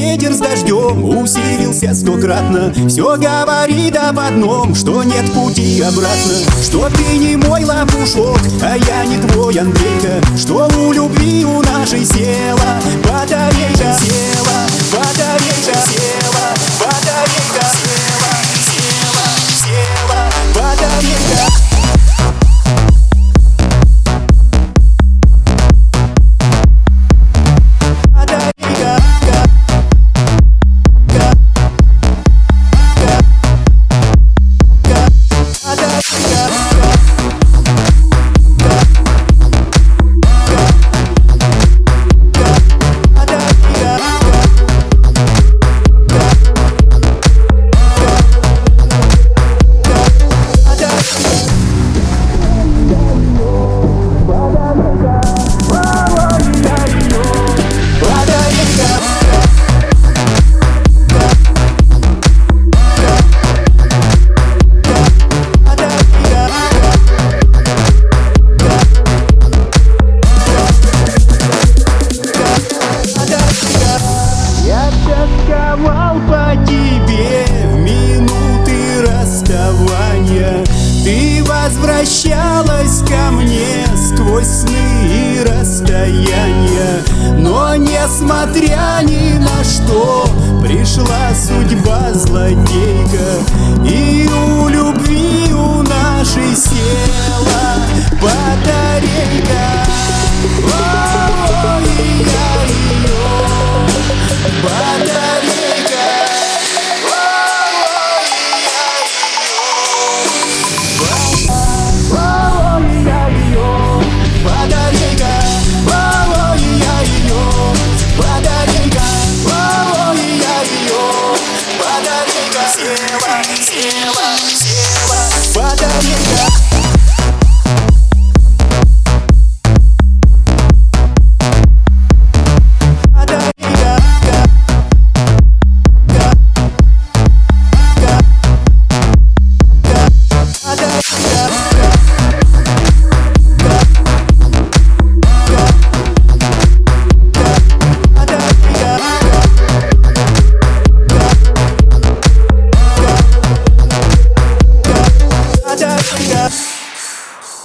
ветер с дождем усилился стократно. Все говорит об одном, что нет пути обратно. Что ты не мой лопушок, а я не твой Андрейка. Что у любви у нашей села батарейка. Села батарейка. Села батарейка. Села, села, села батарейка. По тебе в минуты расставания. Ты возвращалась ко мне сквозь сны и расстояния. Но несмотря ни на что, пришла судьба злодейка. И у любви у нашей села батарейка. Ой, я ее батарейка. Села, села, села батарейка.